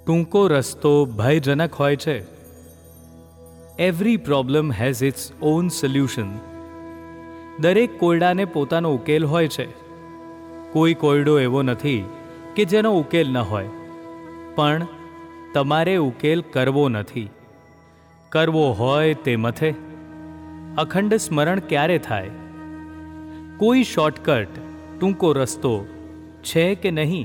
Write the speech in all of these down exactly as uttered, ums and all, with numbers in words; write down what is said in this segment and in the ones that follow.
ટૂંકો રસ્તો ભયજનક હોય છે. Every problem has its own solution. દરેક કોયડાને પોતાનો ઉકેલ હોય છે. કોઈ કોયડો એવો નથી કે જેનો ઉકેલ ન હોય. પણ તમારે ઉકેલ કરવો નથી, કરવો હોય તે મથે. અખંડ સ્મરણ ક્યારે થાય? કોઈ શોર્ટકટ, ટૂંકો રસ્તો છે કે નહીં?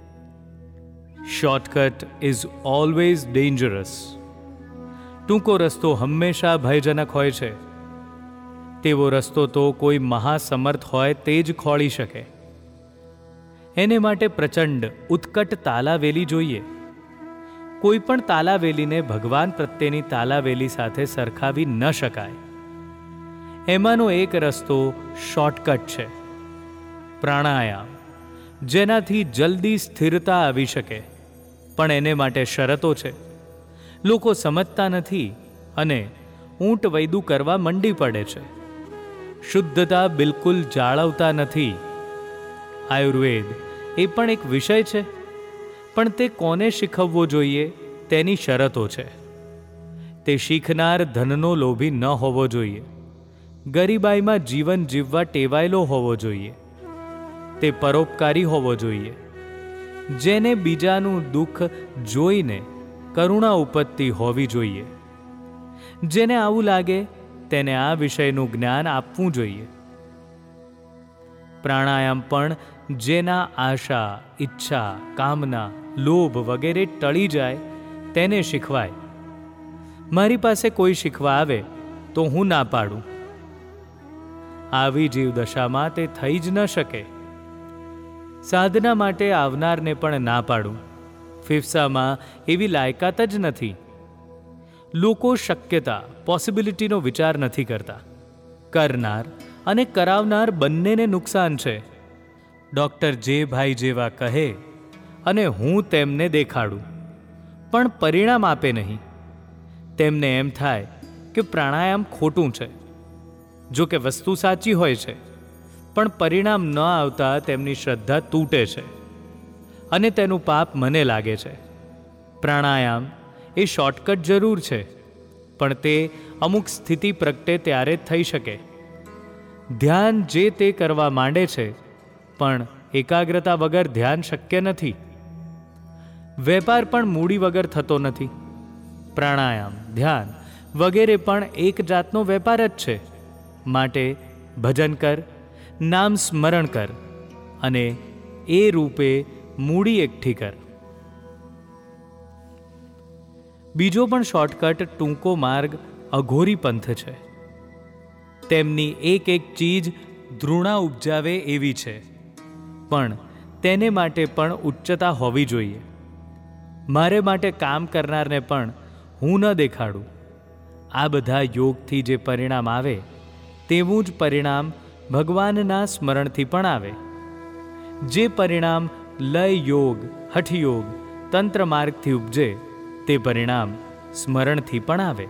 Shortcut is always dangerous. ટૂંકો રસ્તો હંમેશા ભયજનક હોય છે. તેવો રસ્તો તો કોઈ મહાસમર્થ હોય તે જ ખોળી શકે. એને માટે પ્રચંડ ઉત્કટ તાલાવેલી જોઈએ. કોઈ પણ તાલાવેલીને ભગવાન પ્રત્યેની તાલાવેલી સાથે સરખાવી ન શકાય. એમાંનો એક રસ્તો શોર્ટકટ છે, પ્રાણાયામ, જેનાથી જલ્દી સ્થિરતા આવી શકે. પણ એને માટે શરતો છે. લોકો સમજતા નથી અને ઊંટ વૈદું કરવા મંડી પડે છે. શુદ્ધતા બિલકુલ જાળવતા નથી. આયુર્વેદ એ પણ એક વિષય છે, પણ તે કોને શીખવવો જોઈએ તેની શરતો છે. તે શીખનાર ધનનો લોભી ન હોવો જોઈએ. ગરીબાઈમાં જીવન જીવવા ટેવાયેલો હોવો જોઈએ. તે પરોપકારી હોવો જોઈએ. જેને બીજાનું દુઃખ જોઈને કરુણા ઉપજતી હોવી જોઈએ. જેને આવું લાગે તેને આ વિષયનું જ્ઞાન આપવું જોઈએ. પ્રાણાયામ પણ જેના આશા, ઈચ્છા, કામના, લોભ વગેરે ટળી જાય તેને શીખવાય. મારી પાસે કોઈ શીખવા આવે તો હું ના પાડું. આવી જીવદશામાં તે થઈ જ ન શકે. સાધના માટે આવનારને પણ ના પાડું. ફેફસામાં એવી લાયકાત જ નથી. લોકો શક્યતા, પોસિબિલિટીનો વિચાર નથી કરતા. કરનાર અને કરાવનાર બંનેને નુકસાન છે. ડૉક્ટર જે ભાઈ જેવા કહે અને હું તેમને દેખાડું, પણ પરિણામ આપે નહીં. તેમને એમ થાય કે પ્રાણાયામ ખોટું છે. જો કે વસ્તુ સાચી હોય છે, પણ પરિણામ ન આવતા તેમની શ્રદ્ધા તૂટે છે અને તેનું પાપ મને લાગે છે. પ્રાણાયામ એ શોર્ટકટ જરૂર છે, પણ તે અમુક સ્થિતિ પ્રગટે ત્યારે જ થઈ શકે. ધ્યાન જે તે કરવા માંડે છે, પણ એકાગ્રતા વગર ધ્યાન શક્ય નથી. વેપાર પણ મૂડી વગર થતો નથી. પ્રાણાયામ, ધ્યાન વગેરે પણ એક જાતનો વેપાર જ છે. માટે ભજન કર, નામ સ્મરણ કર અને એ રૂપે મૂડી એકઠી કર. બીજો પણ શોર્ટકટ ટૂંકો માર્ગ અઘોરી પંથ છે. તેમની એક એક ચીજ ધૃણા ઉપજાવે એવી છે, પણ તેને માટે પણ ઉચ્ચતા હોવી જોઈએ. મારે માટે કામ કરનારને પણ હું ન દેખાડું. આ બધા યોગથી જે પરિણામ આવે તેવું જ પરિણામ ભગવાનના સ્મરણથી પણ આવે. જે પરિણામ લય યોગ, હઠયોગ, તંત્ર માર્ગથી ઉપજે તે પરિણામ સ્મરણથી પણ આવે.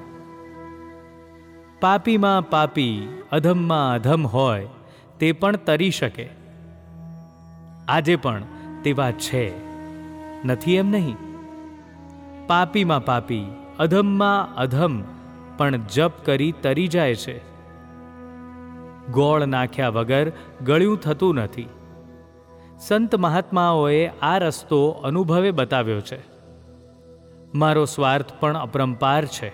પાપીમાં પાપી, અધમમાં અધમ હોય તે પણ તરી શકે. આજે પણ તેવા છે, નથી એમ નહીં. પાપીમાં પાપી, અધમમાં અધમ પણ જપ કરી તરી જાય છે. ગોળ નાખ્યા વગર ગળ્યું થતું નથી. સંત મહાત્માઓએ આ રસ્તો અનુભવે બતાવ્યો છે. મારો સ્વાર્થ પણ અપરંપાર છે.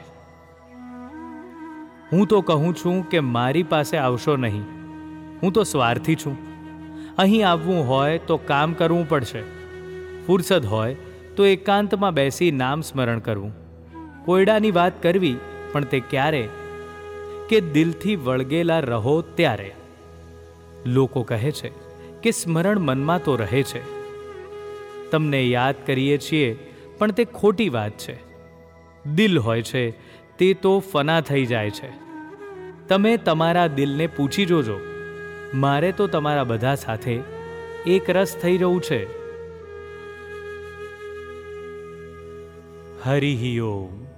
હું તો કહું છું કે મારી પાસે આવશો નહીં. હું તો સ્વાર્થી છું. અહીં આવવું હોય તો કામ કરવું પડશે. ફુરસદ હોય તો એકાંતમાં બેસી નામ સ્મરણ કરવું. કોયડાની વાત કરવી, પણ તે ક્યારે કે દિલથી વળગેલા રહો ત્યારે. લોકો કહે છે કે સ્મરણ મનમાં તો રહે છે. તમને યાદ કરીએ છીએ, પણ તે ખોટી વાત છે. દિલ હોય છે તે તો ફના થઈ જાય છે. તમે તમારા દિલને પૂછી જોજો. મારે તો તમારા બધા સાથે એક રસ થઈ રહ્યું છે. હરિ ઓમ.